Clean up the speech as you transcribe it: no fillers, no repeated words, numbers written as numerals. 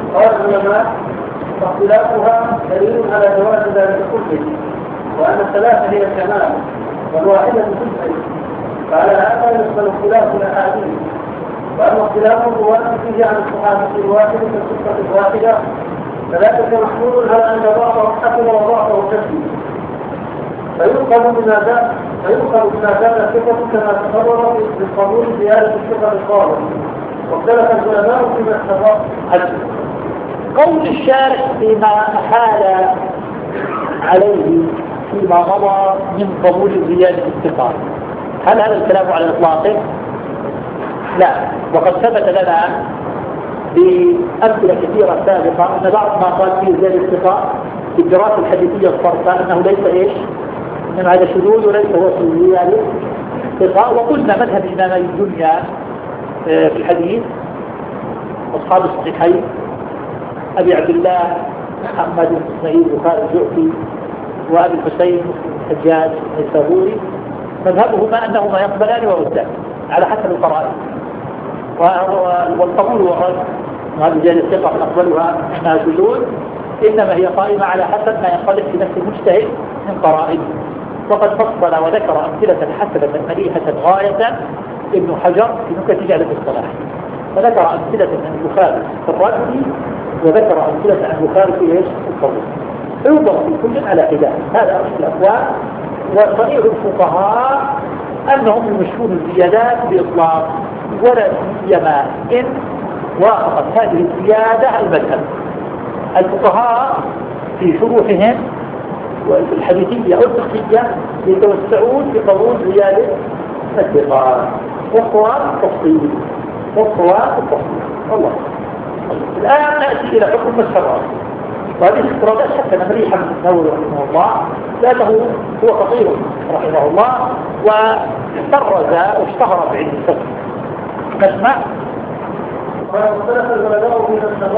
قال العلماء واختلافها دليل على جواز ذلك كله، وأن الثلاثة هي الكمال والواحدة تجزئ، فعلى هذا يقبل اختلاف الأحاديث. وأما اختلاف الرواة فيه عن الصحابة الواحد في القصة الواحدة فذلك محمول على أن بعضهم حكم وبعضهم كفي، فيؤخذ بما كان الثقة كما تقرر بالقبول زيادة الثقة القابل، واختلف العلماء فيما استقر حجه. قول الشارع فيما أحال عليه فيما مضى من قبول زيادة الثقة، هل هذا الكلام على إطلاقه؟ لا، وقد ثبت لنا بأمثلة كثيرة سابقة أن بعض ما قال فيه زيادة الثقة في الدراسة الحديثية الصرفة أنه ليس إيش؟ إنما هذا شذوذ وليس هو زيادة الثقة. وقلنا مذهب إمامي الدنيا في الحديث أصحاب الصحيحين أبي عبد الله محمد بن إسماعيل البخاري الجعفي وأبي الحسين الحجاج النيسابوري مذهبهما أنهما يقبلان ويردان على حسب القرائن، والقبول والرد وهذه زيادة الثقة نقبلها انها شذوذ انما هي قائمة على حسب ما ينقلب في نفس المجتهد من قرائن. وقد فصل وذكر أمثلة حسنة مليحة غاية ابن حجر في نكت جعل الصلاح، فذكر أمثلة عن البخاري في الرجل وذكر أمثلة عن البخاري في ايش؟ القبول. يوضع في كل على حدة. هذا أصل الأقوال، وصنيع الفقهاء أنهم يمشون الزيادات بإطلاق، ولا سيما إن وافقت هذه الزيادة المذهب. الفقهاء في شروحهم الحديثية أو الفقهية يتوسعون في قبول زيادة الثقة، والصواب التفصيل والله. الآن نأتي إلى حكم الشرع، وهذه الافتراضات حتى مريحة من النووي رحمه الله، لأنه هو خطير رحمه الله وتفرز واشتهر بعلم الفقه. نسمع. واختلف العلماء في